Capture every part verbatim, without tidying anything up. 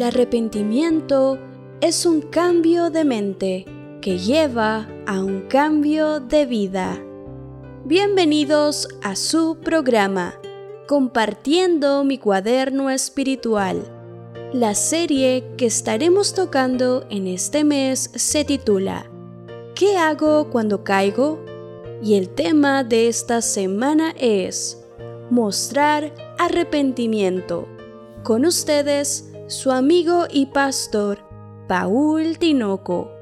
El arrepentimiento es un cambio de mente que lleva a un cambio de vida. Bienvenidos a su programa, Compartiendo mi cuaderno espiritual. La serie que estaremos tocando en este mes se titula ¿Qué hago cuando caigo? Y el tema de esta semana es Mostrar arrepentimiento. Con ustedes, su amigo y pastor, Paul Tinoco.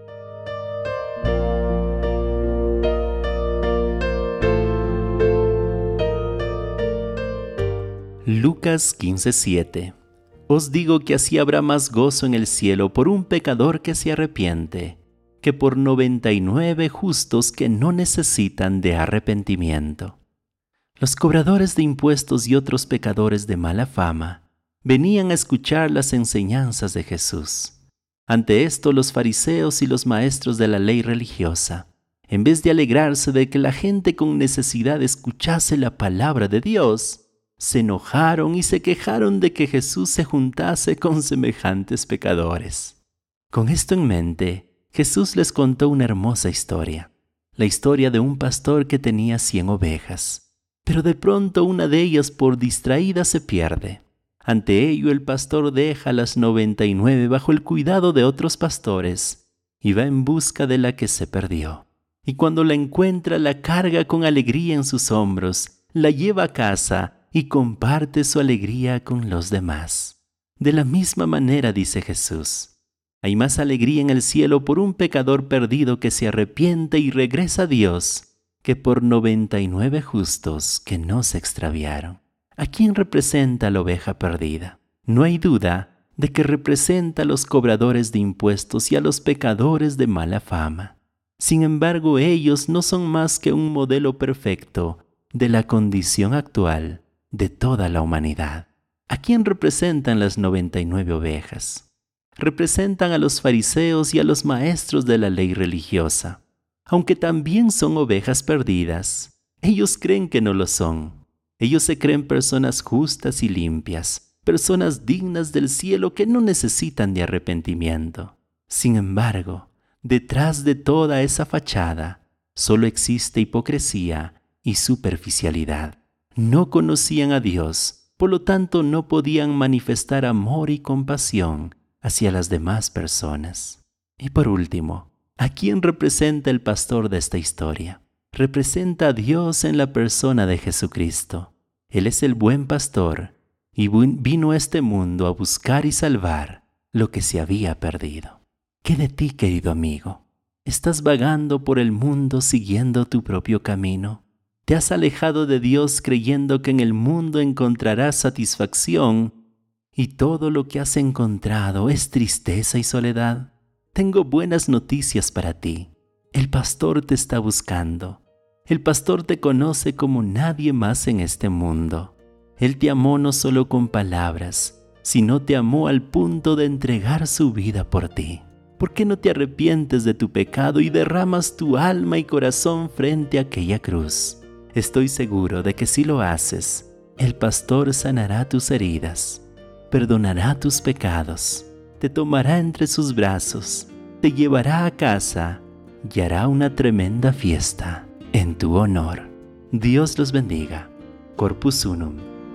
Lucas quince siete. Os digo que así habrá más gozo en el cielo por un pecador que se arrepiente, que por noventa y nueve justos que no necesitan de arrepentimiento. Los cobradores de impuestos y otros pecadores de mala fama venían a escuchar las enseñanzas de Jesús. Ante esto, los fariseos y los maestros de la ley religiosa, en vez de alegrarse de que la gente con necesidad escuchase la palabra de Dios, se enojaron y se quejaron de que Jesús se juntase con semejantes pecadores. Con esto en mente, Jesús les contó una hermosa historia, la historia de un pastor que tenía cien ovejas, pero de pronto una de ellas por distraída se pierde. Ante ello el pastor deja las noventa y nueve bajo el cuidado de otros pastores y va en busca de la que se perdió. Y cuando la encuentra la carga con alegría en sus hombros, la lleva a casa y comparte su alegría con los demás. De la misma manera, dice Jesús, hay más alegría en el cielo por un pecador perdido que se arrepiente y regresa a Dios que por noventa y nueve justos que no se extraviaron. ¿A quién representa la oveja perdida? No hay duda de que representa a los cobradores de impuestos y a los pecadores de mala fama. Sin embargo, ellos no son más que un modelo perfecto de la condición actual de toda la humanidad. ¿A quién representan las noventa y nueve ovejas? Representan a los fariseos y a los maestros de la ley religiosa. Aunque también son ovejas perdidas, ellos creen que no lo son. Ellos se creen personas justas y limpias, personas dignas del cielo que no necesitan de arrepentimiento. Sin embargo, detrás de toda esa fachada, solo existe hipocresía y superficialidad. No conocían a Dios, por lo tanto no podían manifestar amor y compasión hacia las demás personas. Y por último, ¿a quién representa el pastor de esta historia? Representa a Dios en la persona de Jesucristo. Él es el buen pastor y vino a este mundo a buscar y salvar lo que se había perdido. ¿Qué de ti, querido amigo? ¿Estás vagando por el mundo siguiendo tu propio camino? ¿Te has alejado de Dios creyendo que en el mundo encontrarás satisfacción y todo lo que has encontrado es tristeza y soledad? Tengo buenas noticias para ti. El pastor te está buscando. El pastor te conoce como nadie más en este mundo. Él te amó no solo con palabras, sino te amó al punto de entregar su vida por ti. ¿Por qué no te arrepientes de tu pecado y derramas tu alma y corazón frente a aquella cruz? Estoy seguro de que si lo haces, el pastor sanará tus heridas, perdonará tus pecados, te tomará entre sus brazos, te llevará a casa y hará una tremenda fiesta en tu honor. Dios los bendiga. Corpus Unum.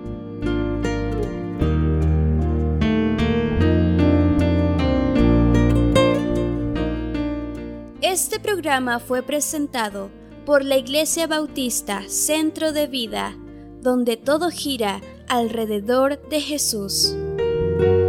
Este programa fue presentado por la Iglesia Bautista Centro de Vida, donde todo gira alrededor de Jesús.